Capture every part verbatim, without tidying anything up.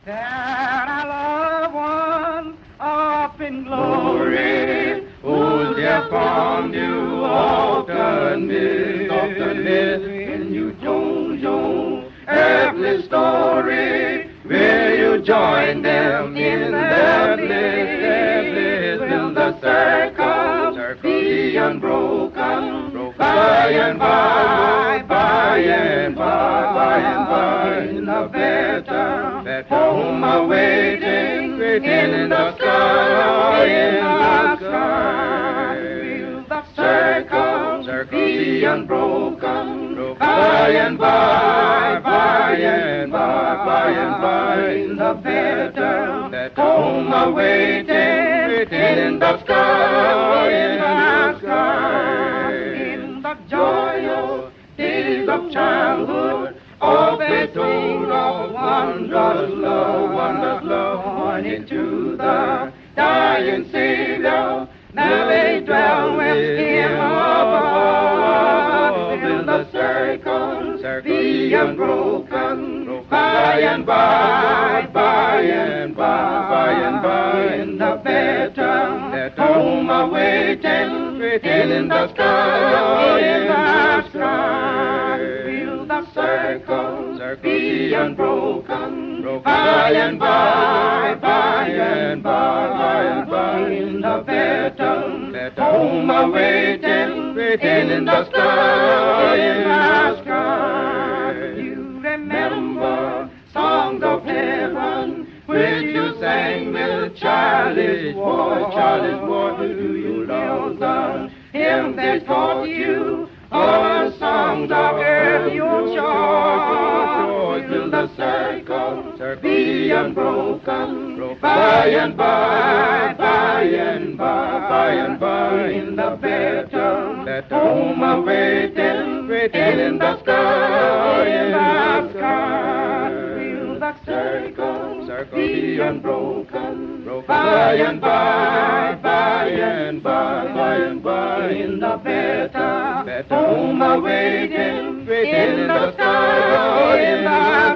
There are loved ones up in glory, who's there from you often miss, often miss. When you join, join earthly story, will you join them in their bliss, their bliss? Will the circle, circle be unbroken, broken, by and by, by and by, by and by, in the better, better home awaiting, in the sky, in the sky. Will the circle, circle be unbroken, broken, by and by, by and by, by and by, in the better, better home awaiting, in the sky, in the sky. In the joyous days of childhood, of the tune of wondrous love, wondrous love, pointing to the dying Savior. Now they dwell with him above. Will the circle be unbroken, by and by, by and by, by and by, in the better, home awaiting, in the sky, in the sky. Will the circle be unbroken, by and by, by and by, by and by, in the better, home awaiting, in the sky, in the sky. You remember songs of heaven which you sang with childish voice, childish voice. Do you know the hymns they taught you, or songs of earth your choice? Will the circle be unbroken, by and by, by and by, by and by, in the better, home awaiting, in the sky, in the sky. Will the circle, circle be unbroken, by and by, by and by, by and by, in the better, home awaiting, in the sky, in the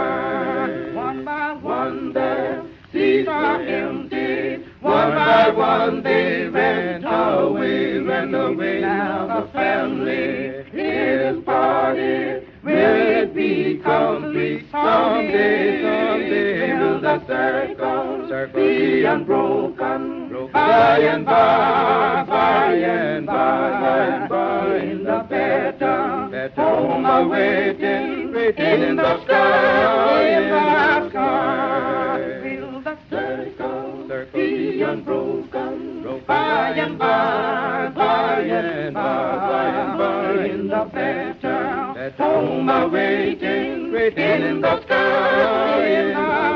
sky. One by one their seats are empty, one by one they went away, went away. Now the family is parted, will it be complete someday, someday? Will the circle, circle be unbroken, by and by, by and by, by and by, in the better, better home awaiting, in the sky, in the sky. Will the circle, circle be unbroken, by and by, by and by, by and by, in the better, home awaiting, in the sky, in the